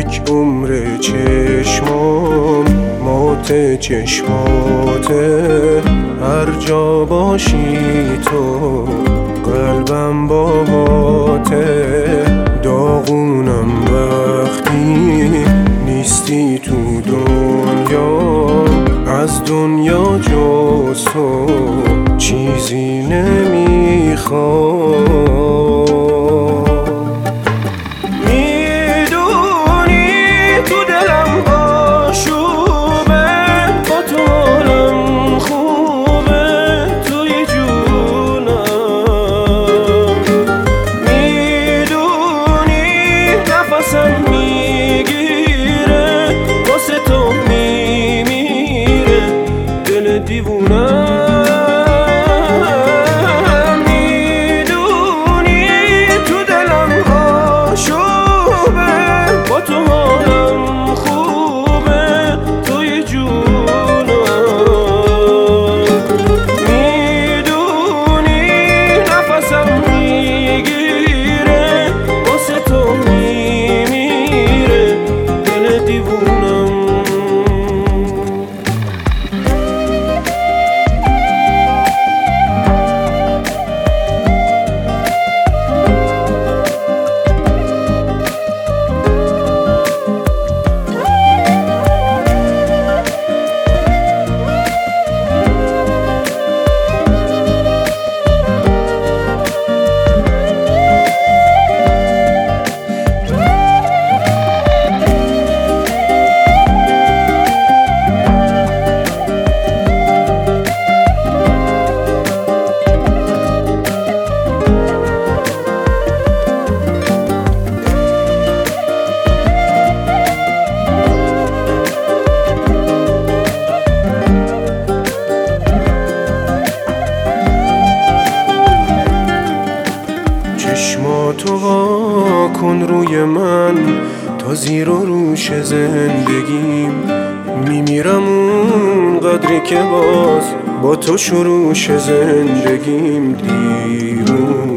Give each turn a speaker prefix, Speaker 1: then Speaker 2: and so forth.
Speaker 1: یک عمر چشمام مات چشماته، هر جا باشی تو قلبم باهاته. داغونم وقتی نیستی تو دنیا، از دنیا جز تو چیزی نمیخوام. میدونی تو دلم آشوبه، با تو حالم خوبه توی جونم. میدونی نفسم میگیره، واسه تو میمیره دل دیوونم. چشماتو وا کن روی من تا زیر و روش زندگیم. میمیرم اون قدری که باز با تو شروع زندگیم. دیوونه